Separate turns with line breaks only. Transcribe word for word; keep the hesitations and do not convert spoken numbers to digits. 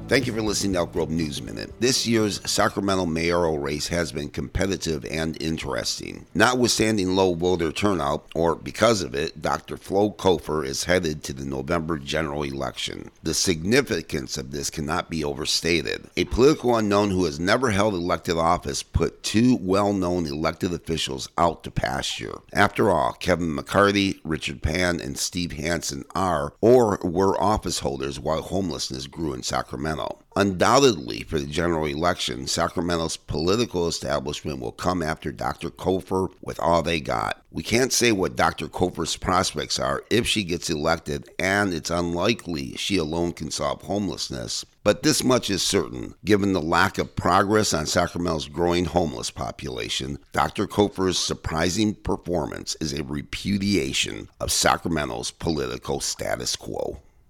Thank you for listening to Elk Grove News Minute. This year's Sacramento mayoral race has been competitive and interesting. Notwithstanding low voter turnout, or because of it, Doctor Flo Kofer is headed to the November general election. The significance of this cannot be overstated. A political unknown who has never held elected office put two well-known elected officials out to pasture. After all, Kevin McCarty, Richard Pan, and Steve Hansen are or were office holders while homelessness grew in Sacramento. Undoubtedly, for the general election, Sacramento's political establishment will come after Doctor Kofer with all they got. We can't say what Doctor Kofer's prospects are if she gets elected, and it's unlikely she alone can solve homelessness. But this much is certain. Given the lack of progress on Sacramento's growing homeless population, Doctor Kofer's surprising performance is a repudiation of Sacramento's political status quo.